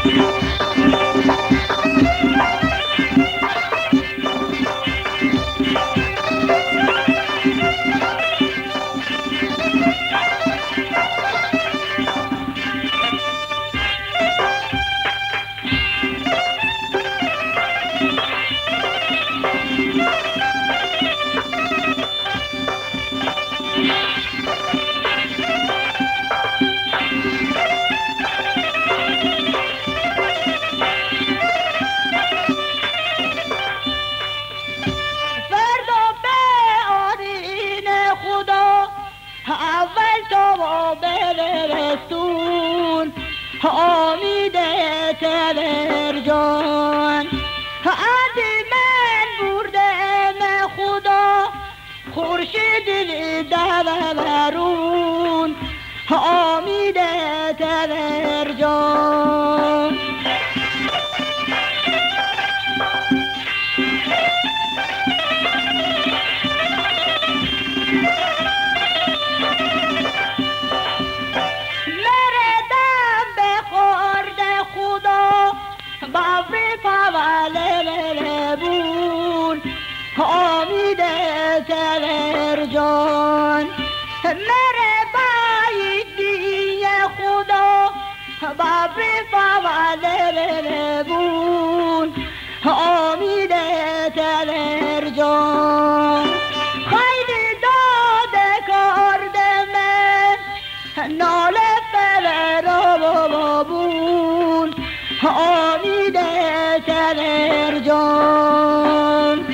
امید تبر جان از من برده خدا خورشید دورون امید تبر جان امید تبر جان میره باید دیگه خدا بابری فواله بون امید تبر جان خیلی داده کرده من ناله فلر بون امید تبر جان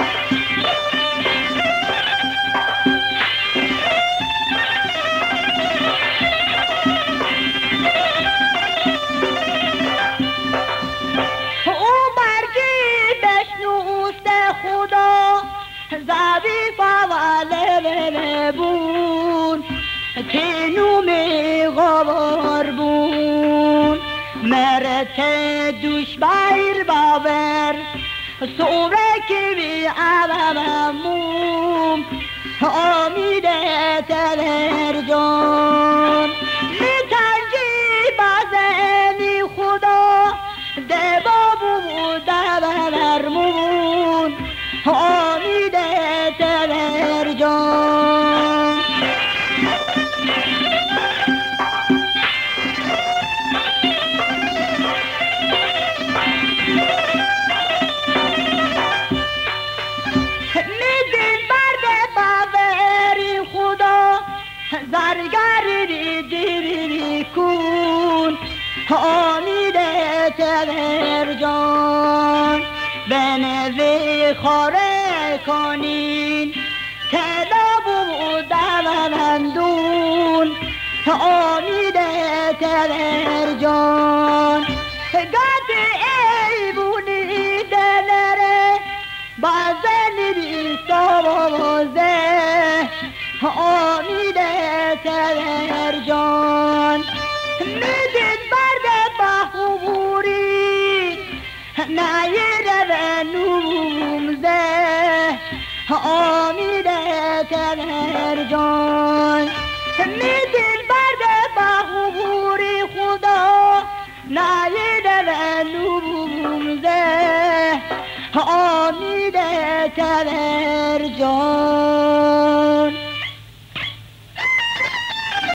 زبی فواله بون تینو می غبار بون مرت دوش بایر باور سوره که بی عوامم امید تبر جان میتنجی بازنی خدا دبا بود دبرمون امید تبر جان میدین برد باوری خدا زرگری دیری کن امید تبر جان بنوی خاره کنین کلاب و دولندون امید تبر جان گد ایبونی دلره بازن بیستوازه امید تبر جان میدید برد بخوری نایره و نومزه امید تبر جان میدید برد بخوری خدا نایره و نومزه امید تبر جان